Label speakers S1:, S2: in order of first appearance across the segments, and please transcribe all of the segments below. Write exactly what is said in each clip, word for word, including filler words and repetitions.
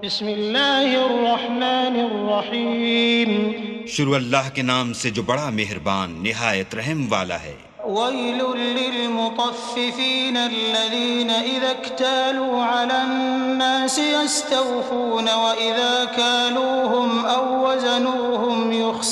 S1: بسم اللہ الرحمن الرحیم
S2: شروع اللہ کے نام سے جو بڑا مہربان نہایت رحم والا ہے۔
S1: ویل للمطففین الذین اذا اکتالوا علی الناس یستوفون واذا کالوهم او وزنوهم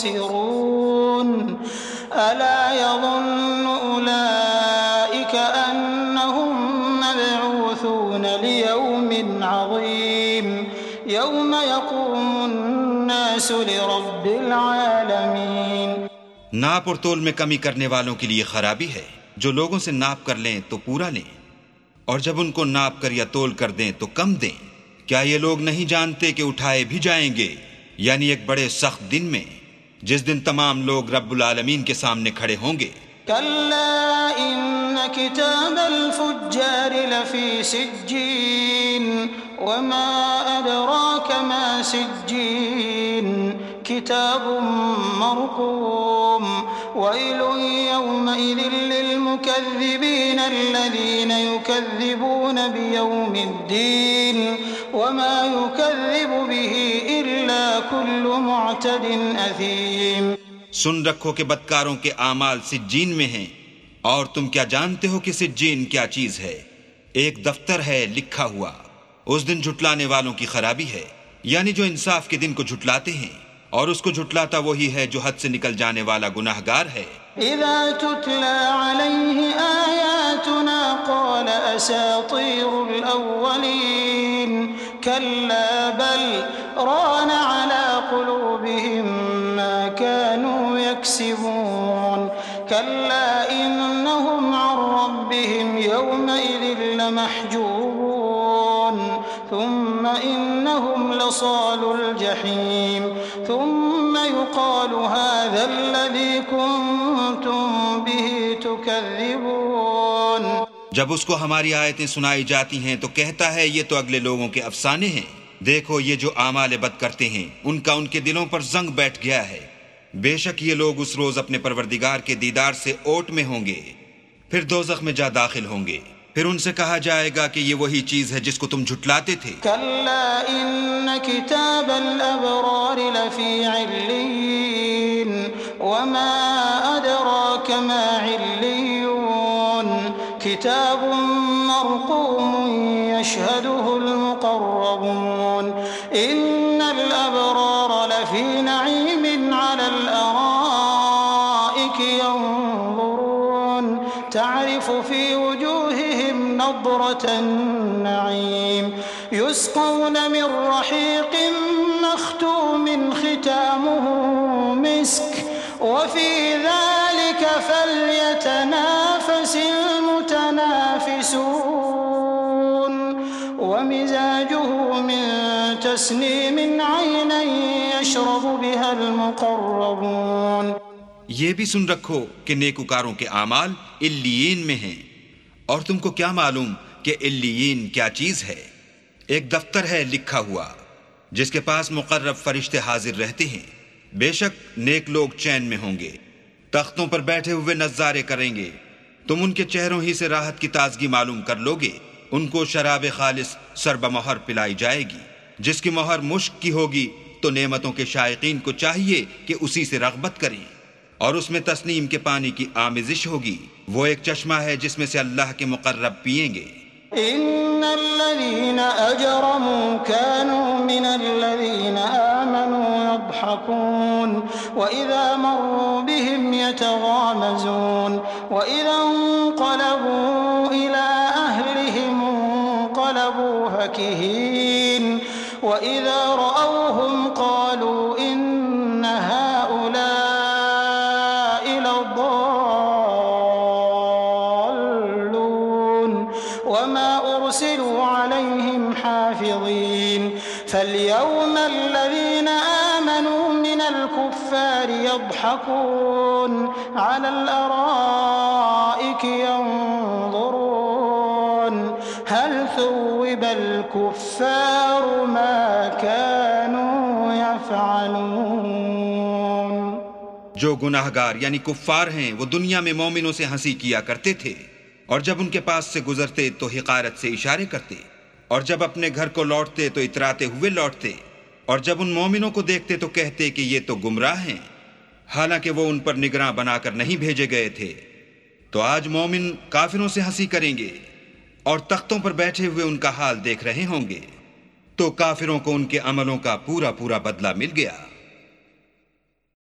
S1: یخسرون الا یظن اولئک انہم مبعوثون لیوم عظیم یوم یقوم الناس لرب العالمین۔
S2: ناپ اور تول میں کمی کرنے والوں کے لیے خرابی ہے، جو لوگوں سے ناپ کر لیں تو پورا لیں، اور جب ان کو ناپ کر یا تول کر دیں تو کم دیں۔ کیا یہ لوگ نہیں جانتے کہ اٹھائے بھی جائیں گے، یعنی ایک بڑے سخت دن میں، جس دن تمام لوگ رب العالمین کے سامنے کھڑے ہوں گے۔
S1: کلا ان کتاب الفجار لفی سجین وما ادراک ما سجین کتاب مرقوم ویل یومئذ للمکذبین الذین یکذبون بیوم الدین وما یکذب به الا کل معتد اثیم۔
S2: سن رکھو کہ بدکاروں کے اعمال سجین میں ہیں، اور تم کیا جانتے ہو کہ سجین کیا چیز ہے؟ ایک دفتر ہے لکھا ہوا۔ اس دن جھٹلانے والوں کی خرابی ہے، یعنی جو انصاف کے دن کو جھٹلاتے ہیں، اور اس کو جھٹلاتا وہی ہے جو حد سے نکل جانے والا گناہگار ہے۔
S1: اذا تتلى عليه آیاتنا قال اساطیر الاولین كلا بل ران على قلوبهم ما كانوا يكسبون كلا إنهم عن ربهم يومئذ لمحجوبون ثم إنهم لصال الجحيم ثم يقال هذا الذي كنتم به تكذبون۔
S2: جب اس کو ہماری آیتیں سنائی جاتی ہیں تو کہتا ہے یہ تو اگلے لوگوں کے افسانے ہیں، دیکھو یہ جو اعمال بد کرتے ہیں ان کا ان کے دلوں پر زنگ بیٹھ گیا ہے۔ بے شک یہ لوگ اس روز اپنے پروردگار کے دیدار سے اوٹ میں ہوں گے، پھر دوزخ میں جا داخل ہوں گے، پھر ان سے کہا جائے گا کہ یہ وہی چیز ہے جس کو تم جھٹلاتے تھے۔
S1: کلا ان کتاب الابرار لفی علیین وما ادراک ما علیون کتاب مرقوم يشهده المقربون إن الأبرار لفي نعيم على الأرائك ينظرون تعرف في وجوههم نضرة النعيم يسقون من رحيق مختوم ختامه مسك وفي ذلك فليتنافس المتنافسون ومزاجه من تسنيم عينا يشرب بها المقربون۔
S2: یہ بھی سن رکھو کہ نیکوکاروں کے اعمال علیین میں ہیں، اور تم کو کیا معلوم کہ علیین کیا چیز ہے؟ ایک دفتر ہے لکھا ہوا جس کے پاس مقرب فرشتے حاضر رہتے ہیں۔ بے شک نیک لوگ چین میں ہوں گے، تختوں پر بیٹھے ہوئے نظارے کریں گے، تم ان کے چہروں ہی سے راحت کی تازگی معلوم کر لوگے۔ ان کو شراب خالص سربہ مہر پلائی جائے گی، جس کی مہر مشک کی ہوگی، تو نعمتوں کے شائقین کو چاہیے کہ اسی سے رغبت کریں، اور اس میں تسنیم کے پانی کی آمیزش ہوگی، وہ ایک چشمہ ہے جس میں سے اللہ کے مقرب پئیں گے۔
S1: ان الذين اجرموا كانوا من الذين آمنوا يضحكون واذا مروا بهم يتغامزون واذا انقلبوا الى اهلهم انقلبوا فكهين واذا رأوهم قالوا ان هؤلاء لضالون وما أرسلوا عليهم حافظين فاليوم الذين آمنوا من الكفار يضحكون على الأرائك ينظرون هل ثوب الكفار ما كانوا يفعلون۔
S2: جو گناہگار یعنی کفار ہیں وہ دنیا میں مومنوں سے ہنسی کیا کرتے تھے، اور جب ان کے پاس سے گزرتے تو حقارت سے اشارے کرتے، اور جب اپنے گھر کو لوٹتے تو اتراتے ہوئے لوٹتے، اور جب ان مومنوں کو دیکھتے تو کہتے کہ یہ تو گمراہ ہیں، حالانکہ وہ ان پر نگراں بنا کر نہیں بھیجے گئے تھے۔ تو آج مومن کافروں سے ہنسی کریں گے اور تختوں پر بیٹھے ہوئے ان کا حال دیکھ رہے ہوں گے، تو کافروں کو ان کے عملوں کا پورا پورا بدلہ مل گیا۔